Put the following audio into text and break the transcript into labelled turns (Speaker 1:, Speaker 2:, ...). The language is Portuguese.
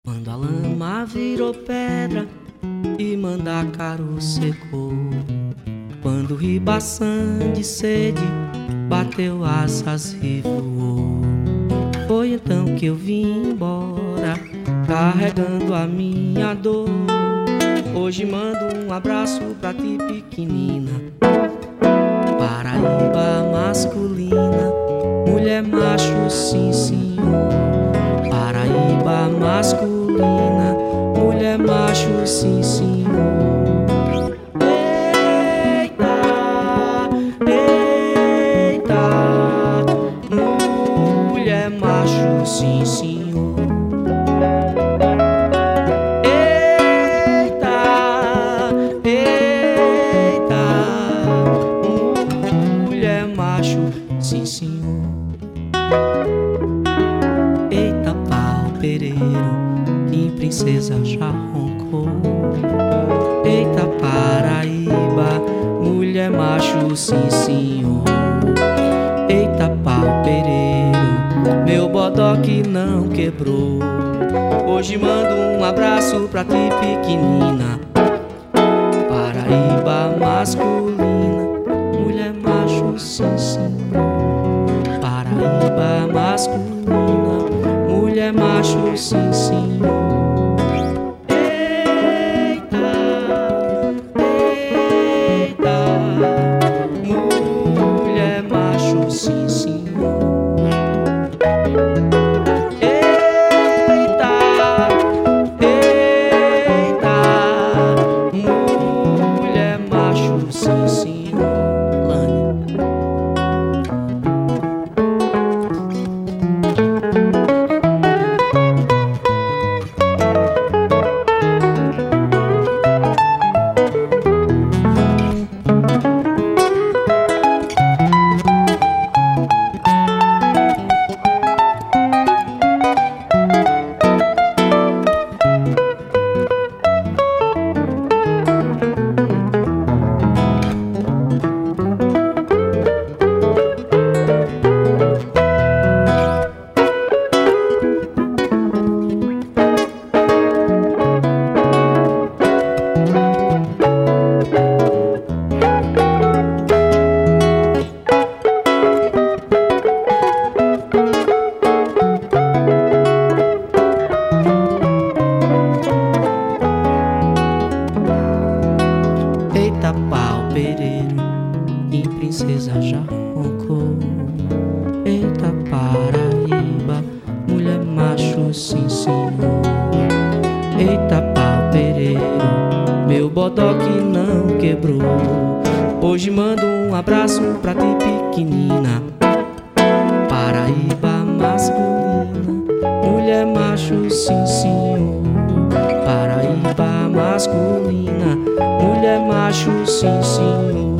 Speaker 1: Quando a lama virou pedra e Mandacaru secou, quando o ribação de sede bateu asas e voou, foi então que eu vim embora, carregando a minha dor. Hoje mando um abraço pra ti, pequenina, Paraíba masculina, mulher macho, sim senhor. Paraíba masculina, mulher macho, sim senhor. Eita, eita, mulher macho, sim senhor. Eita, eita, mulher macho, sim senhor. Eita, pau pereiro, que princesa já roncou. Eita, Paraíba, mulher macho, sim senhor. Eita, pau pereiro, meu bodoque não quebrou. Hoje mando um abraço pra ti, pequenina, Paraíba masculina, mulher macho, sim senhor. Paraíba masculina, mulher macho, sim senhor. Eita, eita, mulher macho, sim senhor. Eita, eita, mulher macho, sim senhor. Lani. Eita, pau pereiro, que princesa já roncou. Eita, Paraíba, mulher macho, sim senhor. Eita, pau pereiro, meu bodoque não quebrou. Hoje mando um abraço pra ti, pequenina, Paraíba masculina, mulher macho, sim senhor. Paraíba masculina, mulher macho, sim senhor.